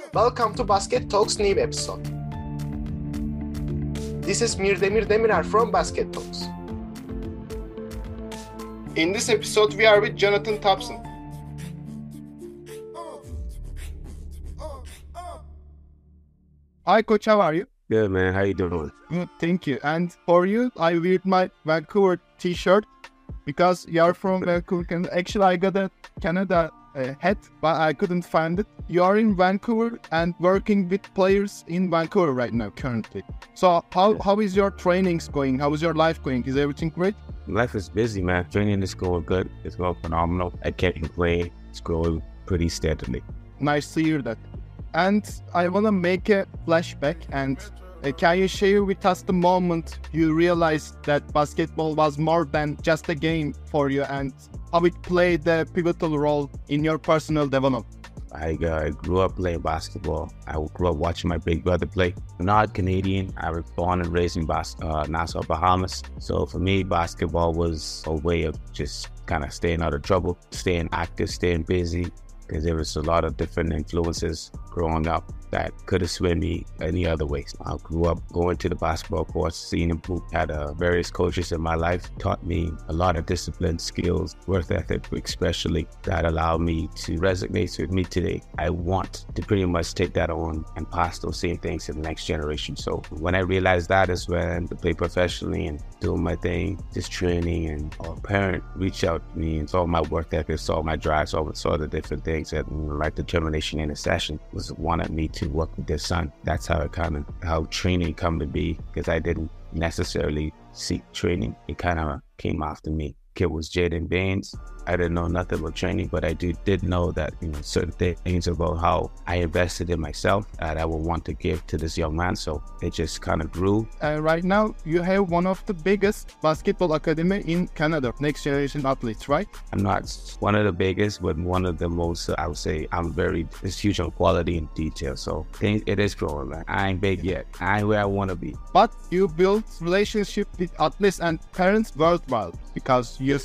Welcome to Basket Talks new episode. This is Mirdemir Demirer from Basket Talks. In this episode, we are with Jonathan Thompson. Hi, Coach. How are you? Good, man. How you doing? Good, thank you. And for you, I wear my Vancouver t-shirt because you're from Vancouver. Actually, I got a Canada hat, but I couldn't find it. You are in Vancouver and working with players in Vancouver right now, currently. So how is your trainings going? How is your life going? Is everything great? Life is busy, man. Training is going good. It's going phenomenal. I can't complain. It's growing pretty steadily. Nice to hear that. And I want to make a flashback and can you share with us the moment you realized that basketball was more than just a game for you and how it played a pivotal role in your personal development? I grew up playing basketball. I grew up watching my big brother play. I'm not Canadian. I was born and raised in Nassau, Bahamas. So for me, basketball was a way of just kind of staying out of trouble, staying active, staying busy, because there was a lot of different influences growing up that could have swayed me any other ways. I grew up going to the basketball courts, seeing them hoop. Had various coaches in my life, taught me a lot of discipline, skills, work ethic, especially that allowed me to resonate with me today. I want to pretty much take that on and pass those same things to the next generation. So when I realized that is when to play professionally and doing my thing, just training, and a parent reached out to me and saw my work ethic, saw my drive, saw the different things that like determination in a session was wanted me to work with their son. That's how how training come to be, because I didn't necessarily seek training. It kind of came after me. Kid was Jaden Baines. I didn't know nothing about training, but I did know that certain things about how I invested in myself that I would want to give to this young man. So it just kind of grew. Right now, you have one of the biggest basketball academy in Canada, Next Generation Athletes, right? I'm not one of the biggest, but one of the most. I would say it's huge on quality and detail. So it is growing, man. I ain't big yet. I ain't where I want to be. But you build relationship with athletes and parents worldwide because you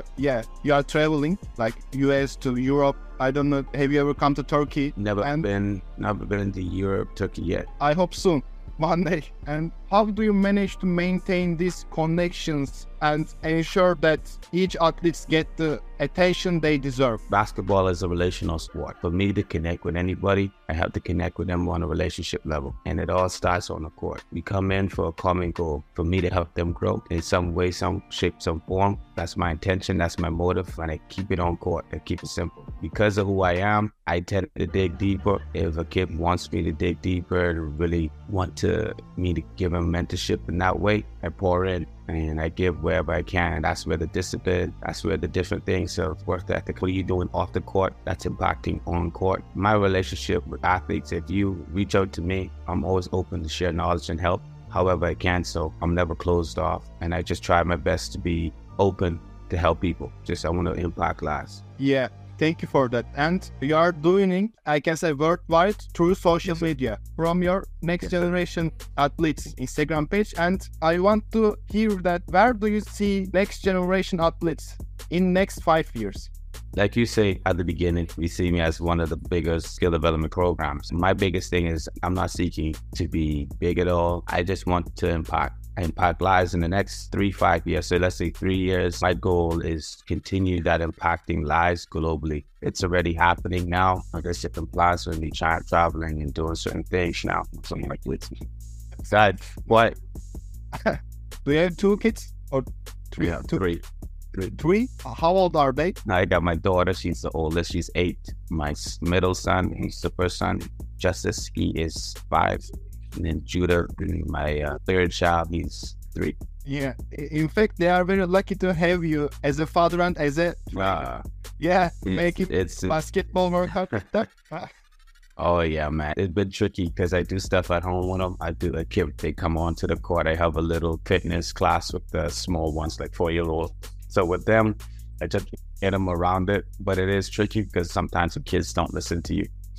are traveling like US to Europe. I don't know, have you ever come to Turkey? Never been to Europe, Turkey yet. I hope soon, one day. And how do you manage to maintain these connections and ensure that each athlete get the attention they deserve? Basketball is a relational sport. For me to connect with anybody, I have to connect with them on a relationship level. And it all starts on the court. We come in for a common goal, for me to help them grow in some way, some shape, some form. That's my intention, that's my motive, and I keep it on court. I keep it simple. Because of who I am, I tend to dig deeper. If a kid wants me to dig deeper and really want me to give him mentorship in that way, I pour in and I give wherever I can. That's where the discipline, that's where the different things of work ethic, what are you doing off the court, that's impacting on court. My relationship with athletes, if you reach out to me, I'm always open to share knowledge and help however I can. So I'm never closed off, and I just try my best to be open to help people. I want to impact lives. Yeah. Thank you for that. And you are doing it, I can say, worldwide through social media from your Next Generation Athletes Instagram page. And I want to hear that, where do you see Next Generation Athletes in next 5 years? Like you say at the beginning, we see me as one of the biggest skill development programs. My biggest thing is I'm not seeking to be big at all. I just want to impact lives in the next 3-5 years. So let's say 3 years. My goal is continue that impacting lives globally. It's already happening now. There's different plans for me traveling and doing certain things now. Something like this. Besides, what? Do you have 2 kids or 3? Yeah, 3. 3? How old are they? I got my daughter. She's the oldest. She's 8. My middle son, he's the first son. Justice, he is 5. And then Judah, my third child, he's 3. Yeah. In fact, they are very lucky to have you as a father and as a making basketball workout. Oh yeah, man. It's been tricky because I do stuff at home with them. They come on to the court. I have a little fitness class with the small ones, like 4-year-olds. So with them, I just get them around it. But it is tricky because sometimes the kids don't listen to you.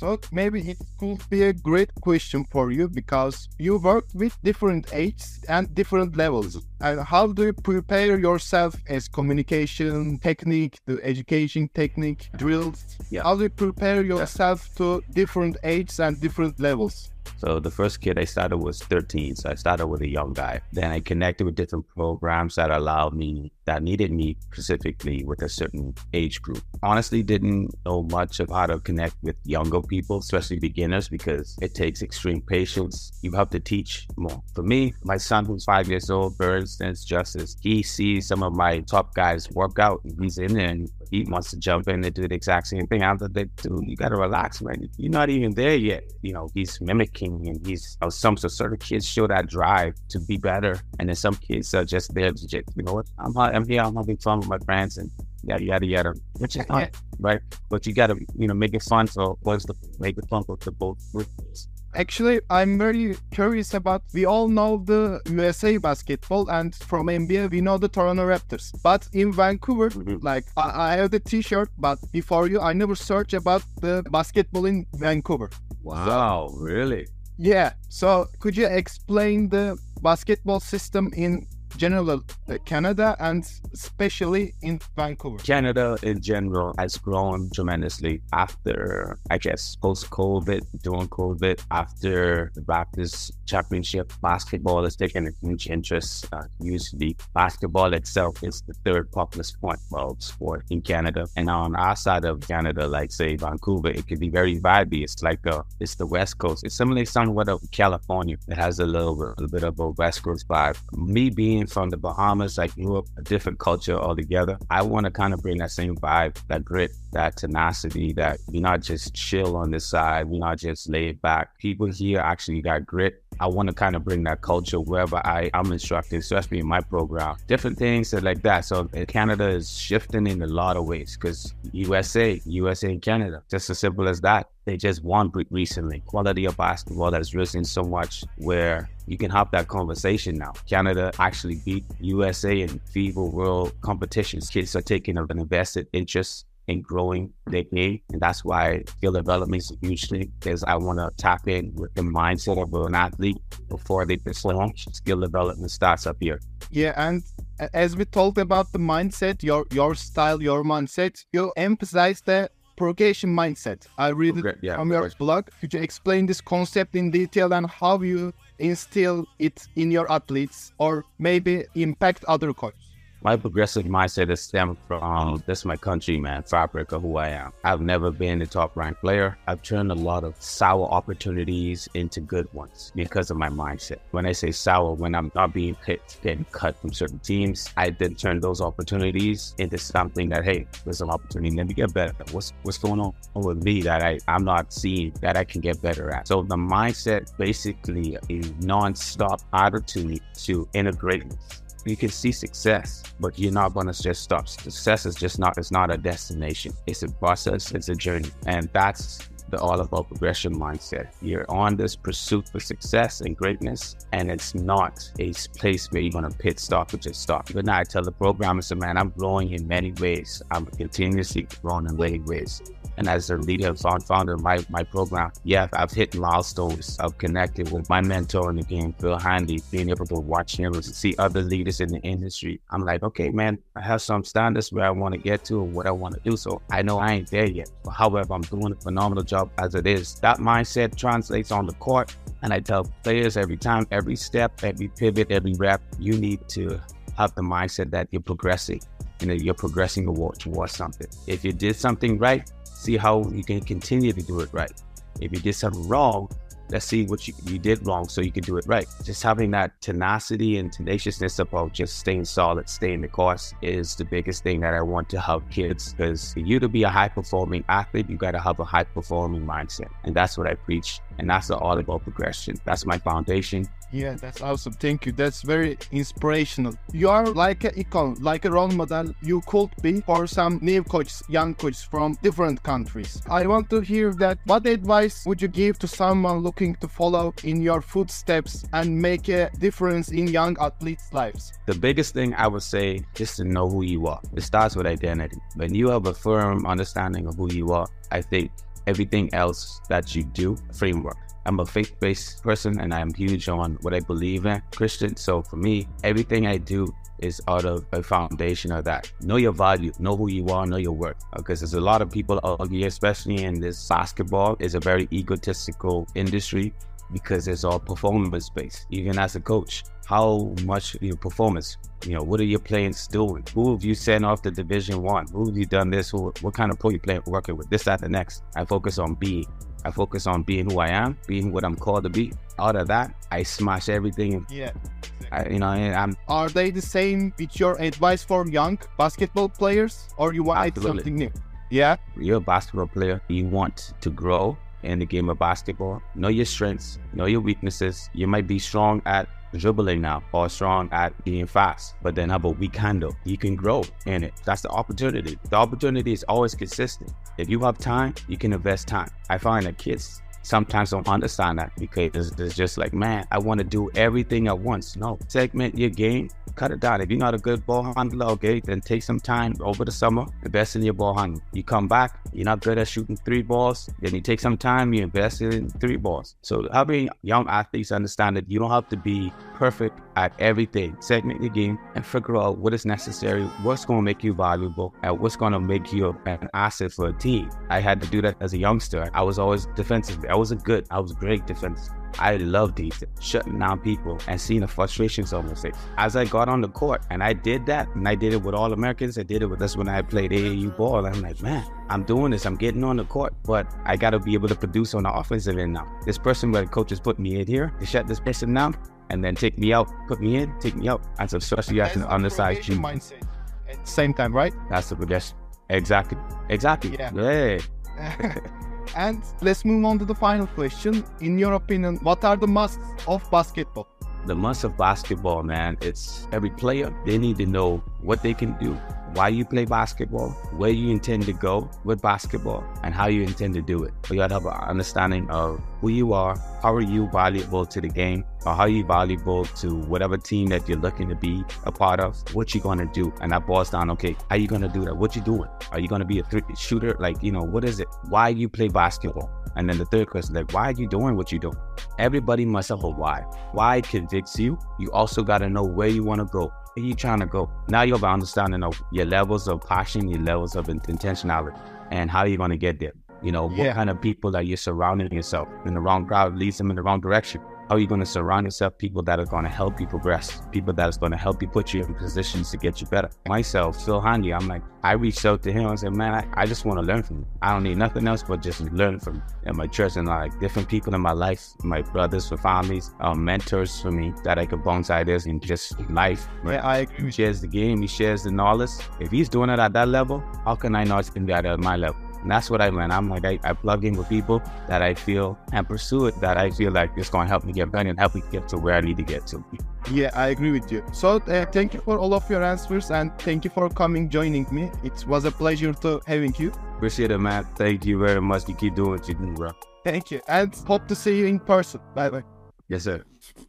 So maybe it could be a great question for you because you work with different ages and different levels. And how do you prepare yourself as communication technique, the education technique, drills? Yeah. How do you prepare yourself to different ages and different levels? So the first kid I started was 13. So I started with a young guy. Then I connected with different programs that allowed me, that needed me specifically with a certain age group. Honestly, didn't know much of how to connect with younger people, especially beginners, because it takes extreme patience. You have to teach more. For me, my son who's 5 years old, for instance, Justice, he sees some of my top guys work out. And he's in there and he wants to jump in and do the exact same thing. I'm like, dude, you got to relax, man. You're not even there yet. You know, he's mimicking and he's, some certain kids show that drive to be better. And then some kids are just there to just, you know what, I'm here, I'm having fun with my friends and yada, yada, yada. Which is fun, right? But you got to, you know, make it fun. So what's the, make it fun for the both groups. Actually, I'm very curious about, we all know the USA basketball and from NBA, we know the Toronto Raptors. But in Vancouver, like I have the t-shirt, but before you, I never searched about the basketball in Vancouver. Wow, really? Yeah. So could you explain the basketball system in general Canada and especially in Vancouver? Canada in general has grown tremendously after, I guess, post-COVID, during COVID, after the Raptors championship. Basketball has taken a huge interest. Usually basketball itself is the third popular sport in Canada. And on our side of Canada, like say Vancouver, it can be very vibey. It's like it's the West Coast. It's similar somewhat of California. It has a little bit of a West Coast vibe. Me being from the Bahamas, I grew up a different culture altogether. I want to kind of bring that same vibe, that grit, that tenacity, that we're not just chill on this side, we're not just laid back. People here actually got grit. I want to kind of bring that culture wherever I'm instructing, especially in my program. Different things like that. So Canada is shifting in a lot of ways because USA and Canada, just as simple as that. They just won recently. Quality of basketball has risen so much where you can have that conversation now. Canada actually beat USA in FIBA World competitions. Kids are taking an invested interest in growing their game. And that's why skill development is a huge thing, because I want to tap in with the mindset of an athlete before they perform. Skill development starts up here. Yeah, and as we talked about the mindset, your style, your mindset, you emphasize the progression mindset. I read it from your blog. Could you explain this concept in detail and how you instill it in your athletes or maybe impact other coaches? My progressive mindset is stemmed from this my country, man, fabric of who I am. I've never been a top-ranked player. I've turned a lot of sour opportunities into good ones because of my mindset. When I say sour, when I'm not being picked, getting cut from certain teams, I then turn those opportunities into something that, hey, there's an opportunity. Let me get better. What's going on with me that I'm not seeing that I can get better at? So the mindset basically is non-stop attitude to integrate. You can see success, but you're not going to just stop. Success is just not, it's not a destination. It's a process, it's a journey. And that's the all about progression mindset. You're on this pursuit for success and greatness, and it's not a place where you're going to pit stop or just stop. But now I tell the programmer, so man, I'm growing in many ways. I'm continuously growing in many ways. And as a leader and founder of my program, yeah, I've hit milestones. I've connected with my mentor in the game, Phil Handy, being able to watch him and see other leaders in the industry. I'm like, okay, man, I have some standards where I want to get to and what I want to do. So I know I ain't there yet. But however, I'm doing a phenomenal job as it is. That mindset translates on the court. And I tell players every time, every step, every pivot, every rep, you need to have the mindset that you're progressing. You know, you're progressing towards something. If you did something right, see how you can continue to do it right. If you did something wrong, let's see what you did wrong so you can do it right. Just having that tenacity and tenaciousness about just staying solid, staying the course is the biggest thing that I want to help kids, because for you to be a high-performing athlete, you got to have a high-performing mindset. And that's what I preach. And that's all about progression. That's my foundation. Yeah, that's awesome. Thank you. That's very inspirational. You are like an icon, like a role model you could be for some new coaches, young coaches from different countries. I want to hear that. What advice would you give to someone looking to follow in your footsteps and make a difference in young athletes' lives? The biggest thing I would say is to know who you are. It starts with identity. When you have a firm understanding of who you are, I think everything else that you do, framework. I'm a faith-based person and I'm huge on what I believe in, Christian. So for me, everything I do is out of a foundation of that. Know your value, know who you are, know your worth. Because there's a lot of people out here, especially in this basketball, is a very egotistical industry because it's all performance-based. Even as a coach, how much your performance, what are your players doing? Who have you sent off to Division I? Who have you done this? What kind of pro you playing, working with? This, that, the next. I focus on being. I focus on being who I am, being what I'm called to be. Out of that, I smash everything. Yeah. I'm. Are they the same with your advice for young basketball players, or you want something new? Yeah. You're a basketball player. You want to grow in the game of basketball. Know your strengths, know your weaknesses. You might be strong at dribbling now or strong at being fast, but then have a weak handle. You can grow in it. That's the opportunity. The opportunity is always consistent. If you have time, you can invest time. I find that kids sometimes don't understand that because it's just like, man, I want to do everything at once. No, segment your game, cut it down. If you're not a good ball handler, okay, then take some time over the summer, invest in your ball handling. You come back, you're not good at shooting 3 balls, then you take some time, you invest in 3 balls. So having young athletes understand that you don't have to be perfect at everything. Segment your game and figure out what is necessary, what's going to make you valuable, and what's going to make you an asset for a team. I had to do that as a youngster. I was always defensive. I was great defense. I love these, shutting down people and seeing the frustrations on their face. As I got on the court, and I did that, and I did it with all Americans. I did it with us when I played AAU ball. I'm like, man, I'm doing this. I'm getting on the court, but I got to be able to produce on the offensive end now. This person where the coaches put me in here to shut this person down, and then take me out, put me in, take me out. And so especially as an undersized junior. Mindset at the same time, right? That's the progression. Exactly. Yeah. And let's move on to the final question. In your opinion, what are the musts of basketball? The must of basketball, man, it's every player, they need to know what they can do, why you play basketball, where you intend to go with basketball, and how you intend to do it. So you gotta have an understanding of who you are, how are you valuable to the game, or how are you valuable to whatever team that you're looking to be a part of, what you gonna do. And that boils down, okay, how you gonna do that? What you doing? Are you gonna be a shooter? Like, what is it? Why you play basketball? And then the third question, like, why are you doing what you do? Everybody must have a why. Why convicts you. You also gotta know where you wanna go. Where you trying to go? Now you have an understanding of your levels of passion, your levels of intentionality, and how you're gonna get there. What kind of people are you surrounding yourself? In the wrong crowd leads them in the wrong direction. How are you going to surround yourself? People that are going to help you progress. People that is going to help you put you in positions to get you better. Myself, Phil Handy, I'm like, I reached out to him and said, man, I just want to learn from you. I don't need nothing else but just learn from you. And my church and like different people in my life, my brothers for families, mentors for me that I could bounce ideas in just life. Right? Yeah, I agree. He shares the game, he shares the knowledge. If he's doing it at that level, how can I not do that at my level? And that's what I learned. I'm like, I plug in with people that I feel and pursue it, that I feel like it's going to help me get better and help me get to where I need to get to. Yeah, I agree with you. So thank you for all of your answers and thank you for joining me. It was a pleasure to having you. Appreciate it, man. Thank you very much. You keep doing what you do, bro. Thank you. And hope to see you in person. Bye-bye. Yes, sir.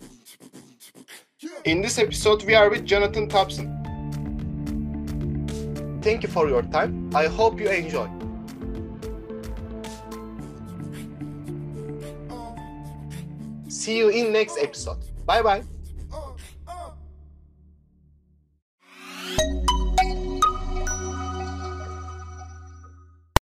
In this episode, we are with Jonathan Thompson. Thank you for your time. I hope you enjoy. See you in next episode. Bye bye.